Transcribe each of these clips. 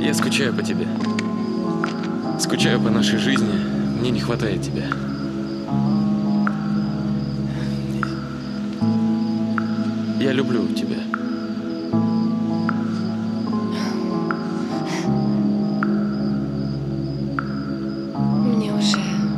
Я скучаю по тебе. Скучаю по нашей жизни. Мне не хватает тебя. Я люблю тебя. Мне уже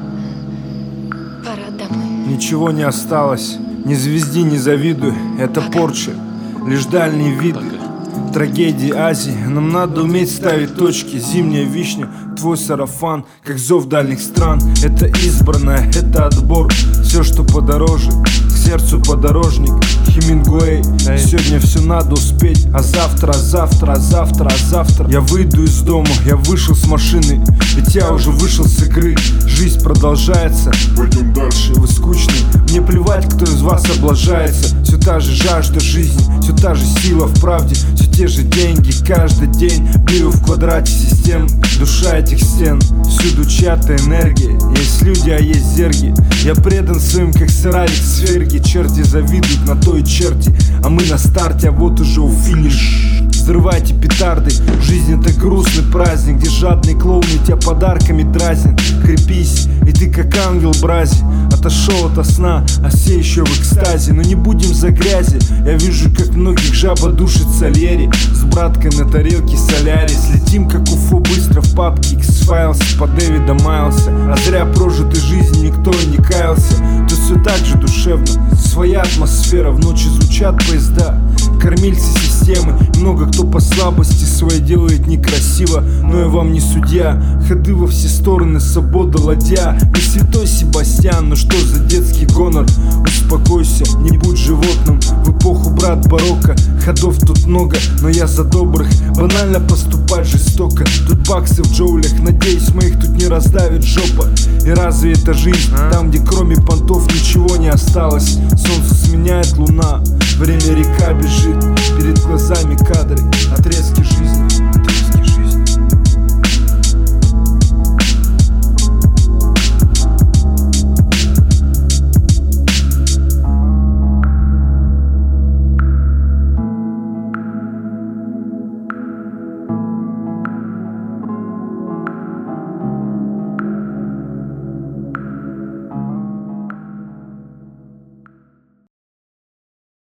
пора домой. Ничего не осталось, ни звезди не завидуй. Это порча, лишь дальние виды. Трагедии Азии. Нам надо уметь ставить точки. Зимняя вишня, твой сарафан, как зов дальних стран. Это избранное, это отбор. Все, что подороже, к сердцу подорожник. Хемингуэй. Сегодня все надо успеть. А завтра, а завтра, а завтра, а завтра я выйду из дома, я вышел с машины. Ведь я уже вышел с игры. Жизнь продолжается, пойдем дальше. Вы скучный, мне плевать, кто из вас облажается. Все та же жажда жизни, все та же сила в правде. Все те же деньги, каждый день бью в квадрате систем. Душа этих стен, всюду чья-то энергия. Есть люди, а есть зерги. Я предан своим, как сырарик сверги. Черти завидуют на той черти, а мы на старте, а вот уже у финиш. Взрывайте петарды, жизнь это грустный праздник, где жадные клоуны тебя подарками дразнят. Крепись, и ты как ангел брази. Отошел ото сна, а все еще в экстазе. Но не будем за грязи. Я вижу, как многих жаба душит Сальери. С браткой на тарелке солярис. Летим как уфо быстро в папке X-Files по Дэвида Майлса. А зря прожитой жизни никто и не каялся. Тут все так же душевно, своя атмосфера. В ночи звучат поезда, кормильцы системы. Много кто по слабости своей делает некрасиво. Но я вам не судья. Ходы во все стороны, свобода ладья. Не святой Себастьян, но что за детский гонор? Успокойся, не будь животным. В эпоху, брат, барокко. Ходов тут много, но я за добрых. Банально поступать жестоко. Тут баксы в джоулях, надеюсь, моих тут не раздавит жопа. И разве это жизнь? Там, где кроме понтов ничего не осталось. Солнце сменяет луна, время река бежит. Перед глазами кадры, отрезки жизни, отрезки жизни.